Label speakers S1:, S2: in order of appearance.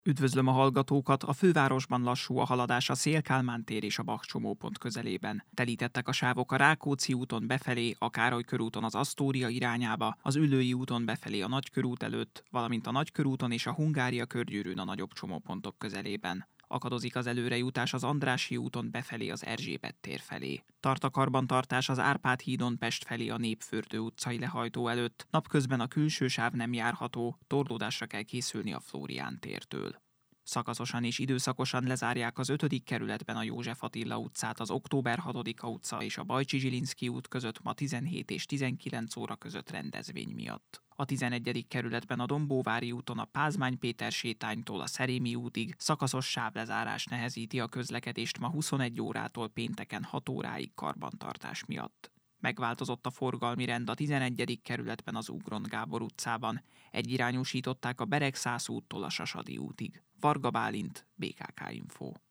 S1: Üdvözlöm a hallgatókat! A fővárosban lassú a haladás a Széll-Kálmán tér és a Bach csomópont közelében. Telítettek a sávok a Rákóczi úton befelé, a Károly körúton az Asztória irányába, az Üllői úton befelé a Nagykörút előtt, valamint a Nagykörúton és a Hungária körgyűrűn a nagyobb csomópontok közelében. Akadozik az előrejutás az Andrássy úton befelé az Erzsébet tér felé. Tart a karbantartás az Árpád hídon Pest felé a Népfürdő utcai lehajtó előtt, napközben a külső sáv nem járható, torlódásra kell készülni a Flórián tértől. Szakaszosan és időszakosan lezárják az 5. kerületben a József Attila utcát, az Október 6-a utca és a Bajcsi Zsilinszky út között ma 17 és 19 óra között rendezvény miatt. A 11. kerületben a Dombóvári úton a Pázmány Péter sétánytól a Szerémi útig szakaszos sávlezárás nehezíti a közlekedést ma 21 órától pénteken 6 óráig karbantartás miatt. Megváltozott a forgalmi rend a 11. kerületben az Ugron Gábor utcában. Egyirányúsították a Beregszász úttól a Sasadi útig. Varga Bálint, BKK Info.